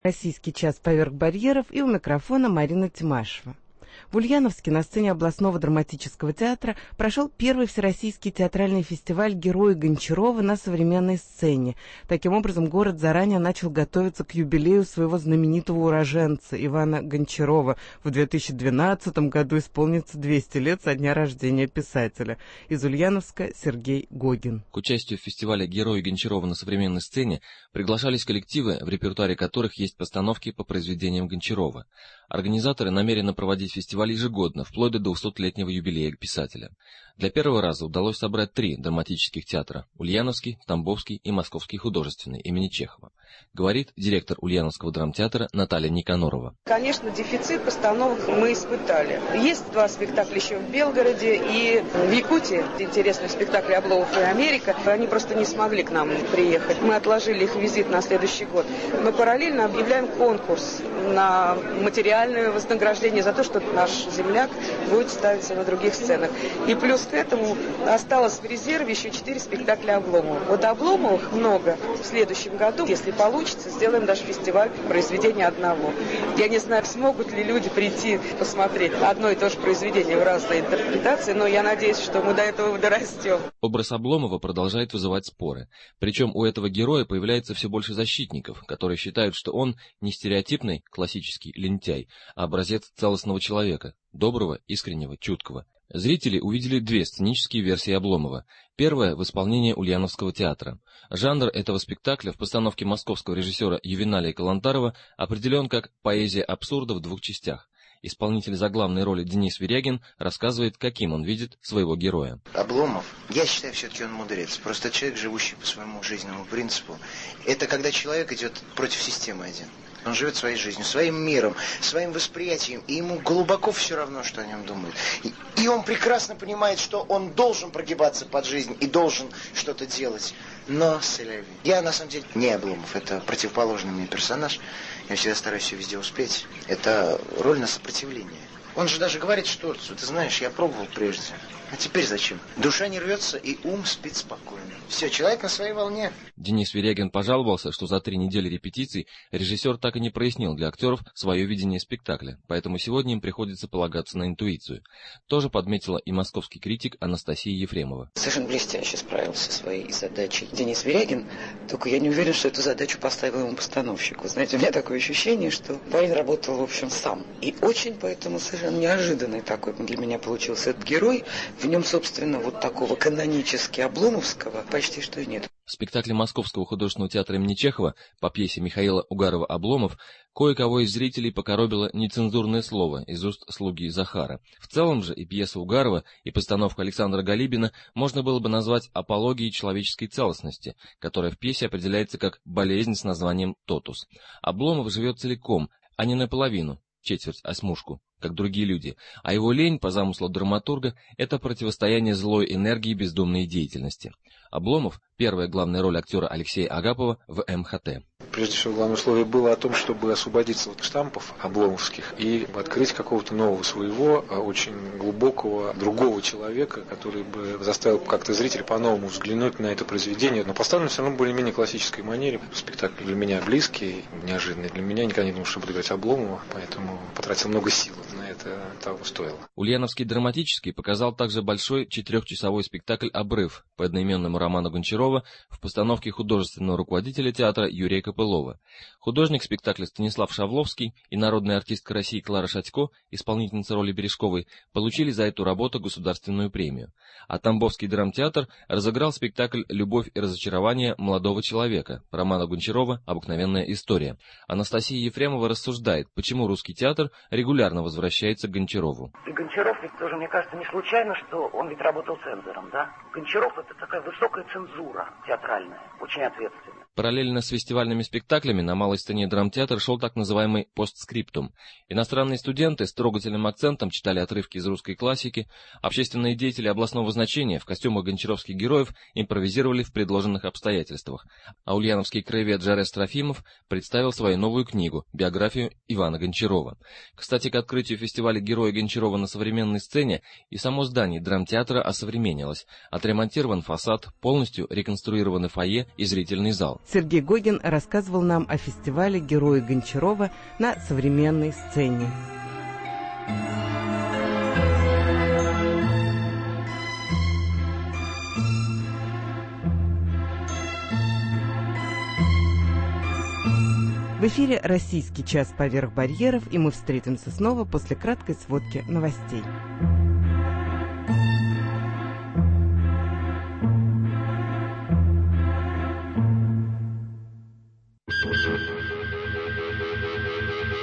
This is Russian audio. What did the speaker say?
Российский час поверх барьеров, и у микрофона Марина Тимашева. В Ульяновске на сцене областного драматического театра прошел первый всероссийский театральный фестиваль «Герои Гончарова» на современной сцене. Таким образом, город заранее начал готовиться к юбилею своего знаменитого уроженца Ивана Гончарова. В 2012 году исполнится 200 лет со дня рождения писателя. Из Ульяновска Сергей Гогин. К участию в фестивале «Герои Гончарова» на современной сцене приглашались коллективы, в репертуаре которых есть постановки по произведениям Гончарова. Организаторы намерены проводить фестиваль ежегодно, вплоть до 200-летнего юбилея писателя. Для первого раза удалось собрать 3 драматических театра – Ульяновский, Тамбовский и Московский художественный имени Чехова. Говорит директор Ульяновского драмтеатра Наталья Никанорова. Конечно, дефицит постановок мы испытали. Есть 2 спектакля еще в Белгороде и в Якутии. Интересные спектакли «Обломов» и «Америка». Они просто не смогли к нам приехать. Мы отложили их визит на следующий год. Но параллельно объявляем конкурс на материальное вознаграждение за то, что наш земляк будет ставиться на других сценах. И плюс к этому осталось в резерве еще 4 спектакля Обломова. Вот Обломовых много. В следующем году, если получится, сделаем даже фестиваль произведения одного. Я не знаю, смогут ли люди прийти посмотреть одно и то же произведение в разной интерпретации, но я надеюсь, что мы до этого дорастем. Образ Обломова продолжает вызывать споры. Причем у этого героя появляется все больше защитников, которые считают, что он не стереотипный классический лентяй, а образец целостного человека, доброго, искреннего, чуткого. Зрители увидели 2 сценические версии Обломова. Первая в исполнении Ульяновского театра. Жанр этого спектакля в постановке московского режиссера Ювеналия Калантарова определен как поэзия абсурда в 2 частях. Исполнитель заглавной роли Денис Верягин рассказывает, каким он видит своего героя. Обломов, я считаю, все-таки он мудрец. Просто человек, живущий по своему жизненному принципу. Это когда человек идет против системы один. Он живет своей жизнью, своим миром, своим восприятием, и ему глубоко все равно, что о нем думают. И он прекрасно понимает, что он должен прогибаться под жизнь и должен что-то делать. Но я, на самом деле, не Обломов, это противоположный мне персонаж. Я всегда стараюсь все везде успеть. Это роль на сопротивление. Он же даже говорит, что, ты знаешь, я пробовал прежде. А теперь зачем? Душа не рвется, и ум спит спокойно. Все, человек на своей волне. Денис Верягин пожаловался, что за 3 недели репетиций режиссер так и не прояснил для актеров свое видение спектакля, поэтому сегодня им приходится полагаться на интуицию. Тоже подметила и московский критик Анастасия Ефремова. Совершенно блестяще справился со своей задачей Денис Верягин, только я не уверен, что эту задачу поставил ему постановщик. Вы знаете, у меня такое ощущение, что парень работал, в общем, сам. И очень поэтому совершенно неожиданный такой для меня получился этот герой. В нем, собственно, вот такого канонически обломовского почти что и нет. В спектакле Московского художественного театра имени Чехова по пьесе Михаила Угарова «Обломов» кое-кого из зрителей покоробило нецензурное слово из уст слуги Захара. В целом же и пьесу Угарова, и постановку Александра Галибина можно было бы назвать апологией человеческой целостности, которая в пьесе определяется как болезнь с названием тотус. Обломов живет целиком, а не наполовину, четверть, осьмушку, как другие люди, а его лень, по замыслу драматурга, это противостояние злой энергии бездумной деятельности. Обломов – первая главная роль актера Алексея Агапова в МХТ. Прежде всего, главное условие было о том, чтобы освободиться от штампов обломовских и открыть какого-то нового своего, очень глубокого, другого человека, который бы заставил как-то зрителя по-новому взглянуть на это произведение. Но поставлено все равно в более-менее классической манере. Спектакль для меня близкий, неожиданный для меня. Никогда не думал, что буду играть Обломова, поэтому потратил много сил. На это того стоило. Ульяновский драматический показал также большой 4-часовой спектакль «Обрыв» по одноименному роману Гончарова в постановке художественного руководителя театра Юрия Копылова. Художник спектакля Станислав Шавловский и народная артистка России Клара Шатько, исполнительница роли Бережковой, получили за эту работу государственную премию. А Тамбовский драмтеатр разыграл спектакль «Любовь и разочарование молодого человека» по роману Гончарова «Обыкновенная история». Анастасия Ефремова рассуждает, почему русский театр регулярно возвращается к Гончарову. И Гончаров ведь тоже, мне кажется, не случайно, что он ведь работал цензором, да? Гончаров — это такая высокая цензура театральная, очень ответственная. Параллельно с фестивальными спектаклями на малой сцене драмтеатра шел так называемый постскриптум. Иностранные студенты с трогательным акцентом читали отрывки из русской классики, общественные деятели областного значения в костюмах гончаровских героев импровизировали в предложенных обстоятельствах, а ульяновский краевед Жарес Трофимов представил свою новую книгу «Биографию Ивана Гончарова». Кстати, к открытию фестиваля «Герои Гончарова» на современной сцене и само здание драмтеатра осовременилось, отремонтирован фасад, полностью реконструированы фойе и зрительный зал. Сергей Гогин рассказывал нам о фестивале «Герои Гончарова» на современной сцене. В эфире «Российский час поверх барьеров», и мы встретимся снова после краткой сводки новостей.